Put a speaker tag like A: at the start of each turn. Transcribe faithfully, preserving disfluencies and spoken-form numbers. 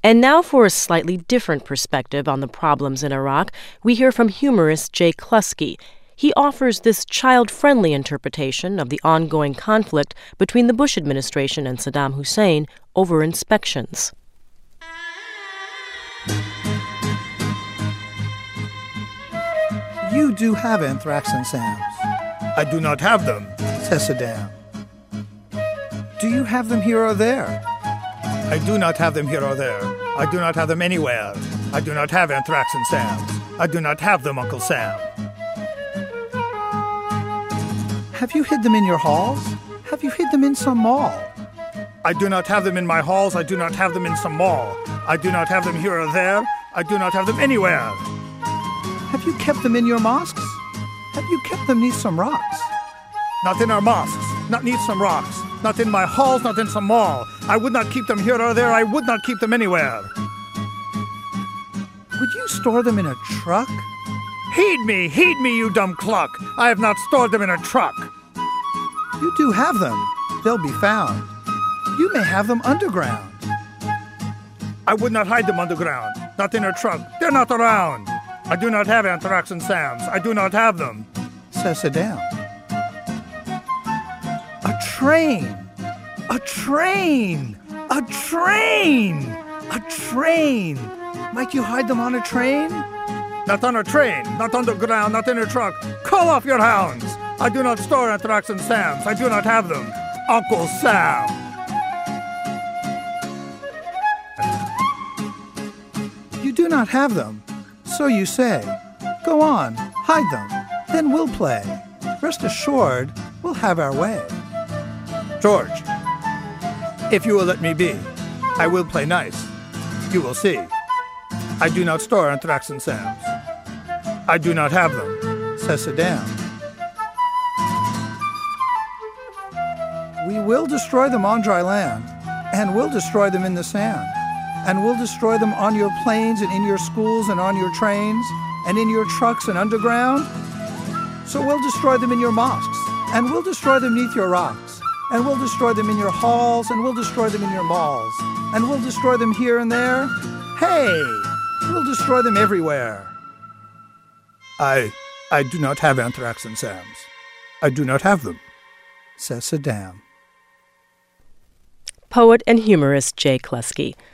A: And now for a slightly different perspective on the problems in Iraq, we hear from humorist Jay Klusky. He offers this child-friendly interpretation of the ongoing conflict between the Bush administration and Saddam Hussein over inspections.
B: You do have anthrax and SAMs.
C: I do not have them,
B: says Saddam. Do you have them here or there?
C: I do not have them here or there. I do not have them anywhere. I do not have anthrax and SAMs. I do not have them, Uncle Sam.
B: Have you hid them in your halls? Have you hid them in some mall?
C: I do not have them in my halls. I do not have them in some mall. I do not have them here or there. I do not have them anywhere.
B: Have you kept them in your mosques? Have you kept them neath some rocks?
C: Not in our mosques, not neath some rocks, not in my halls, not in some mall. I would not keep them here or there. I would not keep them anywhere.
B: Would you store them in a truck?
C: Heed me, heed me, you dumb cluck. I have not stored them in a truck.
B: You do have them. They'll be found. You may have them underground.
C: I would not hide them underground, not in a truck. They're not around. I do not have anthrax and SAMs. I do not have them,
B: says Saddam. A train! A train! A train! A train! Might you hide them on a train?
C: Not on a train, not underground, not in a truck. Call off your hounds! I do not store anthrax and SAMs. I do not have them, Uncle Sam.
B: You do not have them, so you say. Go on, hide them, then we'll play. Rest assured, we'll have our way.
C: George, if you will let me be, I will play nice. You will see. I do not store anthrax and SAMs. I do not have them,
B: says Saddam. We will destroy them on dry land, and we'll destroy them in the sand, and we'll destroy them on your planes and in your schools and on your trains and in your trucks and underground. So we'll destroy them in your mosques, and we'll destroy them neath your rocks, and we'll destroy them in your halls, and we'll destroy them in your malls, and we'll destroy them here and there. Hey, we'll destroy them everywhere.
C: I, I do not have anthrax and SAMs. I do not have them,
B: says Saddam.
A: Poet and humorist Jay Klusky.